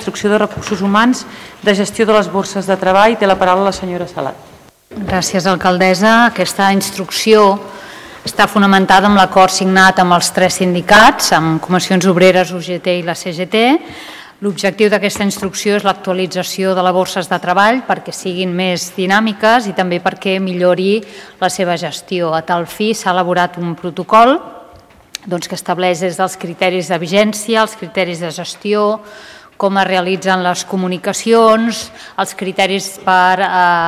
instrucció de recursos humans de gestió de les borses de treball. Té la paraula la senyora Salat. Gràcies, alcaldessa. Aquesta instrucció està fonamentada en l'acord signat amb els 3 sindicats, amb Comissions Obreres, UGT i la CGT. L'objectiu d'aquesta instrucció és l'actualització de les borses de treball perquè siguin més dinàmiques i també perquè millori la seva gestió. A tal fi s'ha elaborat un protocol que estableix des dels criteris de vigència, els criteris de gestió, com es realitzen les comunicacions, els criteris per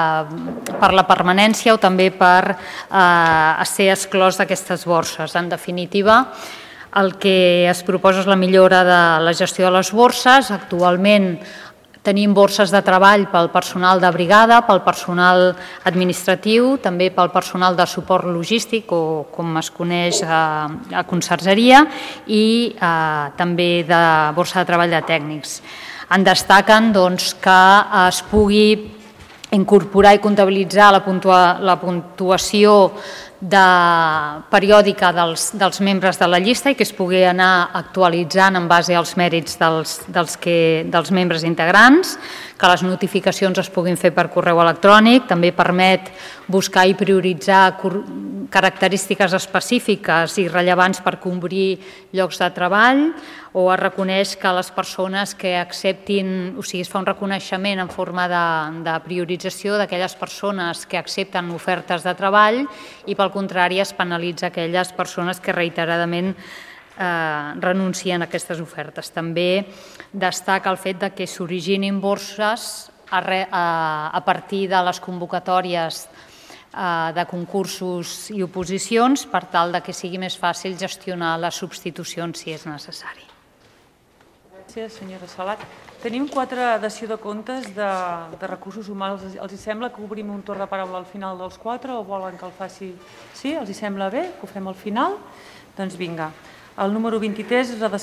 la permanència o també per ser exclòs d'aquestes borses. En definitiva, el que es proposa és la millora de la gestió de les borses. Actualment tenim borses de treball pel personal de brigada, pel personal administratiu, també pel personal de suport logístic o com es coneix a consergeria i també de borsa de treball de tècnics. En destaquen que es pugui incorporar i comptabilitzar la puntuació periòdica dels membres de la llista i que es pugui anar actualitzant en base als mèrits dels membres integrants, que les notificacions es puguin fer per correu electrònic, també permet buscar i prioritzar característiques específiques i rellevants per cobrir llocs de treball, o es reconeix que les persones que acceptin, o sigui, es fa un reconeixement en forma de priorització d'aquelles persones que accepten ofertes de treball i, pel contrari, es penalitza aquelles persones que reiteradament renuncien a aquestes ofertes. També destaca el fet que s'originin borses a partir de les convocatòries de concursos i oposicions per tal que sigui més fàcil gestionar les substitucions si és necessari. Gràcies, senyora Salat. Tenim 4 dació de comptes de recursos humans. Els sembla que obrim un torn de paraula al final dels 4 o volen que el faci? Sí? Els sembla bé que ho fem al final? Doncs vinga. El número 23 és la